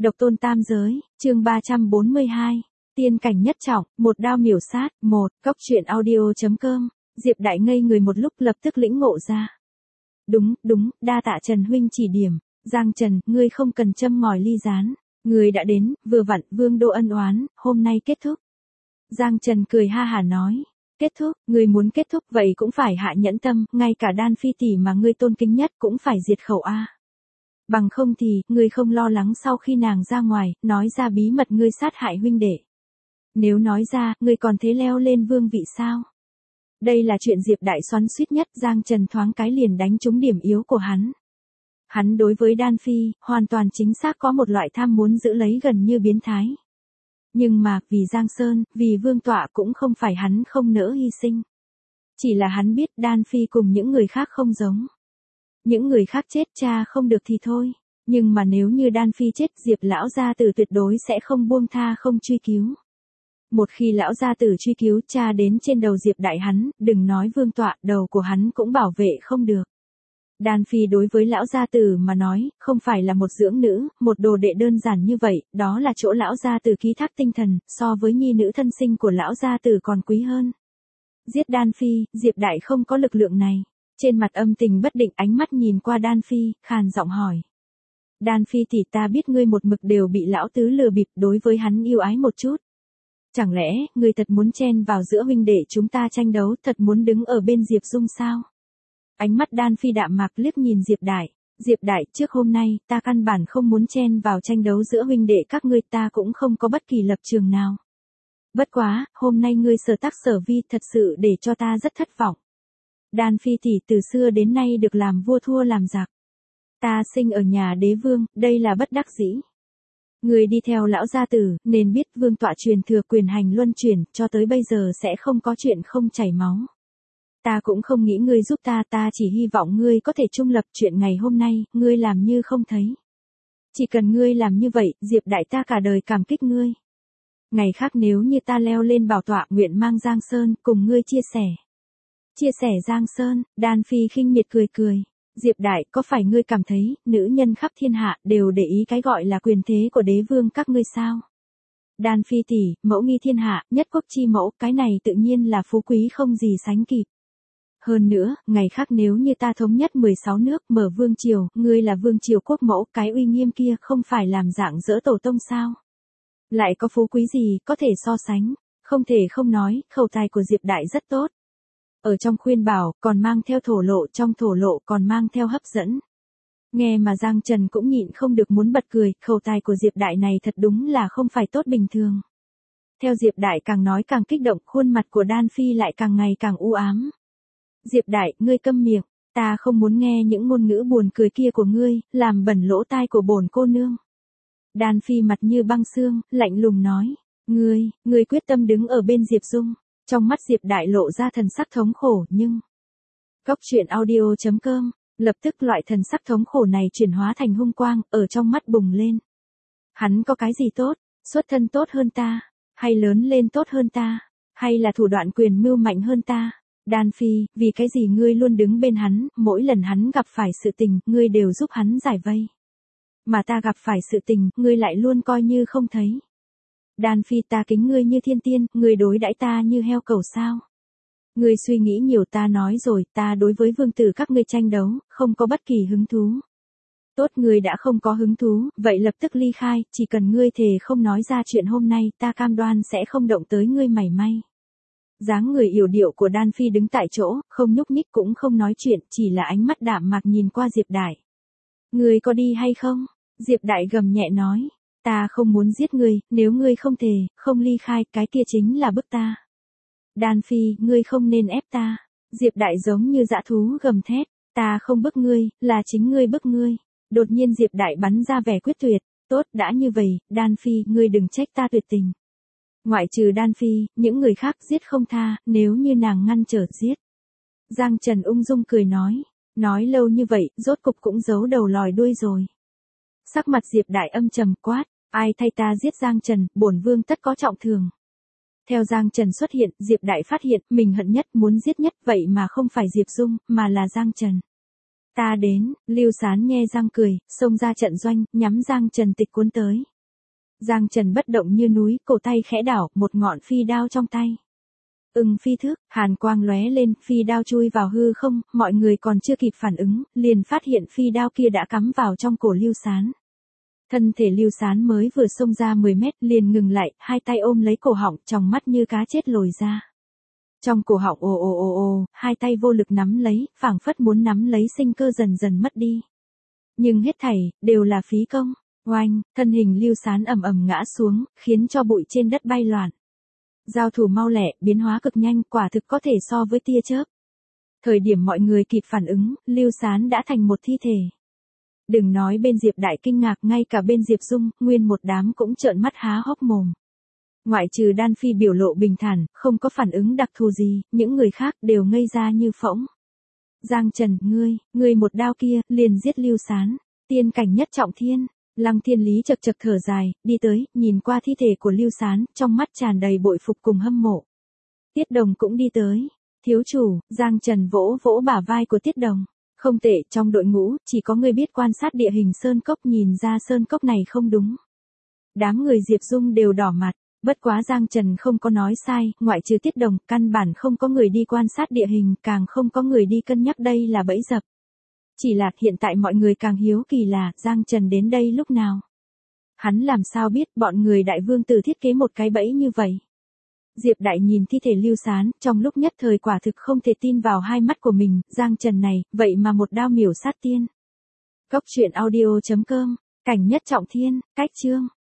Độc tôn tam giới, chương 342. Tiên cảnh nhất trọng, một đao miểu sát, một, Cốc truyện audio.com. Diệp Đại ngây người một lúc lập tức lĩnh ngộ ra. Đúng, đa tạ Trần huynh chỉ điểm. Giang Trần, ngươi không cần châm ngòi ly gián. Ngươi đã đến, vừa vặn, Vương Đô ân oán, hôm nay kết thúc. Giang Trần cười ha hả nói. Kết thúc, ngươi muốn kết thúc vậy cũng phải hạ nhẫn tâm, ngay cả Đan Phi tỷ mà ngươi tôn kính nhất cũng phải diệt khẩu a. Bằng không thì, ngươi không lo lắng sau khi nàng ra ngoài, nói ra bí mật ngươi sát hại huynh đệ. Nếu nói ra, ngươi còn thế leo lên vương vị sao? Đây là chuyện Diệp Đại xoắn xuýt nhất, Giang Trần thoáng cái liền đánh trúng điểm yếu của hắn. Hắn đối với Đan Phi, hoàn toàn chính xác có một loại tham muốn giữ lấy gần như biến thái. Nhưng mà, vì Giang Sơn, vì vương tọa cũng không phải hắn không nỡ hy sinh. Chỉ là hắn biết Đan Phi cùng những người khác không giống. Những người khác chết cha không được thì thôi. Nhưng mà nếu như Đan Phi chết, Diệp lão gia tử tuyệt đối sẽ không buông tha không truy cứu. Một khi lão gia tử truy cứu cha đến trên đầu Diệp Đại hắn, đừng nói vương tọa, đầu của hắn cũng bảo vệ không được. Đan Phi đối với lão gia tử mà nói, không phải là một dưỡng nữ, một đồ đệ đơn giản như vậy, đó là chỗ lão gia tử ký thác tinh thần, so với nhi nữ thân sinh của lão gia tử còn quý hơn. Giết Đan Phi, Diệp Đại không có lực lượng này. Trên mặt âm tình bất định, ánh mắt nhìn qua Đan Phi, khàn giọng hỏi. Đan Phi thì ta biết ngươi một mực đều bị lão tứ lừa bịp, đối với hắn yêu ái một chút. Chẳng lẽ, ngươi thật muốn chen vào giữa huynh đệ chúng ta tranh đấu, thật muốn đứng ở bên Diệp Dung sao? Ánh mắt Đan Phi đạm mạc liếc nhìn Diệp Đại. Diệp Đại, trước hôm nay, ta căn bản không muốn chen vào tranh đấu giữa huynh đệ các ngươi, ta cũng không có bất kỳ lập trường nào. Bất quá, hôm nay ngươi sở tác sở vi thật sự để cho ta rất thất vọng. Đan Phi tỷ từ xưa đến nay được làm vua thua làm giặc. Ta sinh ở nhà đế vương, đây là bất đắc dĩ. Người đi theo lão gia tử, nên biết vương tọa truyền thừa quyền hành luân chuyển, cho tới bây giờ sẽ không có chuyện không chảy máu. Ta cũng không nghĩ ngươi giúp ta chỉ hy vọng ngươi có thể trung lập, chuyện ngày hôm nay, ngươi làm như không thấy. Chỉ cần ngươi làm như vậy, Diệp Đại ta cả đời cảm kích ngươi. Ngày khác nếu như ta leo lên bảo tọa, nguyện mang Giang Sơn, cùng ngươi chia sẻ. Chia sẻ Giang Sơn, Đan Phi khinh miệt cười. Diệp Đại, có phải ngươi cảm thấy, nữ nhân khắp thiên hạ, đều để ý cái gọi là quyền thế của đế vương các ngươi sao? Đan Phi tỷ, mẫu nghi thiên hạ, nhất quốc chi mẫu, cái này tự nhiên là phú quý không gì sánh kịp. Hơn nữa, ngày khác nếu như ta thống nhất 16 nước, mở vương triều, ngươi là vương triều quốc mẫu, cái uy nghiêm kia không phải làm dạng dỡ tổ tông sao? Lại có phú quý gì, có thể so sánh? Không thể không nói, khẩu tài của Diệp Đại rất tốt. Ở trong khuyên bảo, còn mang theo thổ lộ, trong thổ lộ còn mang theo hấp dẫn. Nghe mà Giang Trần cũng nhịn không được muốn bật cười, khẩu tài của Diệp Đại này thật đúng là không phải tốt bình thường. Theo Diệp Đại càng nói càng kích động, khuôn mặt của Đan Phi lại càng ngày càng u ám. Diệp Đại, ngươi câm miệng, ta không muốn nghe những ngôn ngữ buồn cười kia của ngươi, làm bẩn lỗ tai của bổn cô nương. Đan Phi mặt như băng xương, lạnh lùng nói, ngươi quyết tâm đứng ở bên Diệp Dung. Trong mắt Diệp Đại lộ ra thần sắc thống khổ, nhưng Cốc truyện audio.com, lập tức loại thần sắc thống khổ này chuyển hóa thành hung quang, ở trong mắt bùng lên. Hắn có cái gì tốt, xuất thân tốt hơn ta, hay lớn lên tốt hơn ta, hay là thủ đoạn quyền mưu mạnh hơn ta? Đan Phi, vì cái gì ngươi luôn đứng bên hắn, mỗi lần hắn gặp phải sự tình, ngươi đều giúp hắn giải vây. Mà ta gặp phải sự tình, ngươi lại luôn coi như không thấy. Đan Phi, ta kính ngươi như thiên tiên, ngươi đối đãi ta như heo cẩu sao? Ngươi suy nghĩ nhiều, ta nói rồi, ta đối với vương tử các ngươi tranh đấu, không có bất kỳ hứng thú. Tốt, ngươi đã không có hứng thú, vậy lập tức ly khai, chỉ cần ngươi thề không nói ra chuyện hôm nay, ta cam đoan sẽ không động tới ngươi mảy may. Dáng người yểu điệu của Đan Phi đứng tại chỗ, không nhúc nhích cũng không nói chuyện, chỉ là ánh mắt đạm mạc nhìn qua Diệp Đại. Ngươi có đi hay không? Diệp Đại gầm nhẹ nói. Ta không muốn giết ngươi, nếu ngươi không thề, không ly khai, cái kia chính là bức ta. Đan Phi, ngươi không nên ép ta. Diệp Đại giống như dã thú gầm thét, ta không bức ngươi, là chính ngươi bức ngươi. Đột nhiên Diệp Đại bắn ra vẻ quyết tuyệt, tốt đã như vậy, Đan Phi, ngươi đừng trách ta tuyệt tình. Ngoại trừ Đan Phi, những người khác giết không tha, nếu như nàng ngăn trở giết. Giang Trần ung dung cười nói lâu như vậy, rốt cục cũng giấu đầu lòi đuôi rồi. Sắc mặt Diệp Đại âm trầm quát, ai thay ta giết Giang Trần, bổn vương tất có trọng thường. Theo Giang Trần xuất hiện, Diệp Đại phát hiện mình hận nhất, muốn giết nhất, vậy mà không phải Diệp Dung, mà là Giang Trần. Ta đến, Lưu Sán nhe răng cười, xông ra trận doanh, nhắm Giang Trần Tịch cuốn tới. Giang Trần bất động như núi, cổ tay khẽ đảo, một ngọn phi đao trong tay. Phi thức, hàn quang lóe lên, phi đao chui vào hư không, mọi người còn chưa kịp phản ứng, liền phát hiện phi đao kia đã cắm vào trong cổ Lưu Sán. Thân thể Lưu Sán mới vừa xông ra 10 mét, liền ngừng lại, hai tay ôm lấy cổ họng, tròng mắt như cá chết lồi ra. Trong cổ họng ồ, hai tay vô lực nắm lấy, phảng phất muốn nắm lấy sinh cơ dần dần mất đi. Nhưng hết thảy, đều là phí công. Oanh, thân hình Lưu Sán ầm ầm ngã xuống, khiến cho bụi trên đất bay loạn. Giao thủ mau lẹ, biến hóa cực nhanh, quả thực có thể so với tia chớp. Thời điểm mọi người kịp phản ứng, Lưu Sán đã thành một thi thể. Đừng nói bên Diệp Đại kinh ngạc, ngay cả bên Diệp Dung, nguyên một đám cũng trợn mắt há hốc mồm. Ngoại trừ Đan Phi biểu lộ bình thản, không có phản ứng đặc thù gì, những người khác đều ngây ra như phỗng. Giang Trần, ngươi một đao kia, liền giết Lưu Sán, tiên cảnh nhất trọng thiên. Lăng Thiên Lý chật chật thở dài, đi tới, nhìn qua thi thể của Lưu Sán, trong mắt tràn đầy bội phục cùng hâm mộ. Tiết Đồng cũng đi tới. Thiếu chủ, Giang Trần vỗ vỗ bả vai của Tiết Đồng. Không tệ, trong đội ngũ, chỉ có người biết quan sát địa hình sơn cốc, nhìn ra sơn cốc này không đúng. Đám người Diệp Dung đều đỏ mặt, bất quá Giang Trần không có nói sai, ngoại trừ Tiết Đồng, căn bản không có người đi quan sát địa hình, càng không có người đi cân nhắc đây là bẫy dập. Chỉ là hiện tại mọi người càng hiếu kỳ là Giang Trần đến đây lúc nào. Hắn làm sao biết bọn người Đại Vương Tử thiết kế một cái bẫy như vậy. Diệp Đại nhìn thi thể Lưu Sán, trong lúc nhất thời quả thực không thể tin vào hai mắt của mình, Giang Trần này, vậy mà một đao miểu sát tiên. Góc truyện audio.com, cảnh nhất trọng thiên, cách chương.